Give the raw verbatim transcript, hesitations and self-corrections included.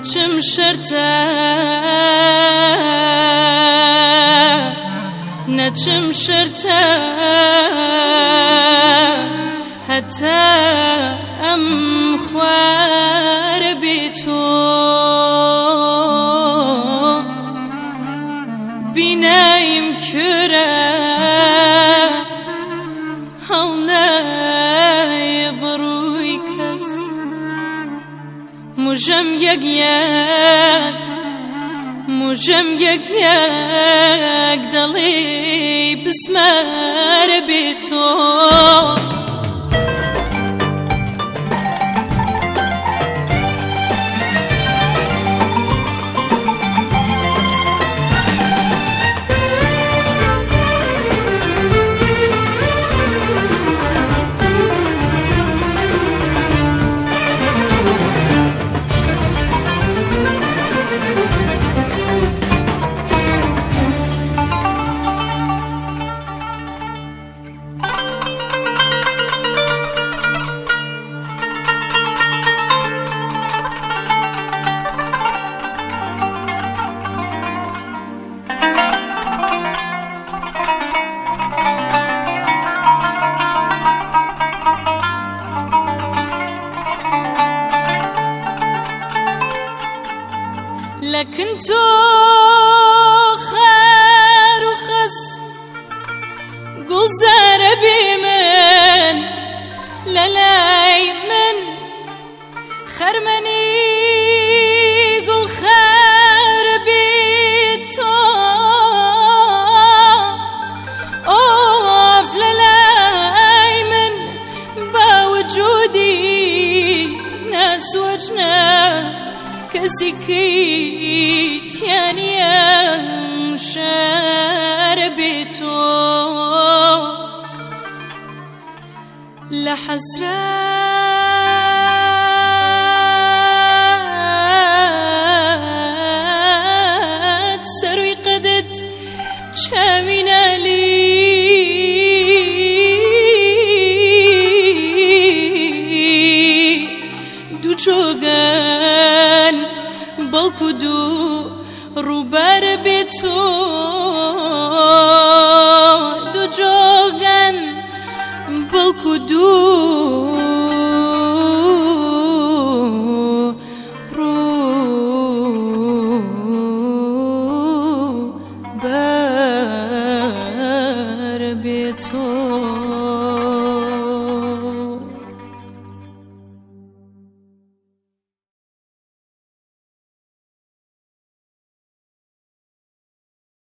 نەچم شەرتە نەچم شەرتە هەتا ئەم خوارە بێ تۆ بینایم کورە هەڵنایە بڕووی کەس موژەم یەک یەک موژەم یەک یەک دەڵێ بزمارە بێ تۆ لكن تو خير وخس قول زاربي من للاي من خرمني قول خير بيتو اوف للاي من باوجودي ناس وجناس كسكيت يعني شربتو لحسرات سروي قدت شامنا لي دو جوغان بەڵکو دوو ڕووبەر بێت تۆ دوو جۆگەن بەڵکو دوو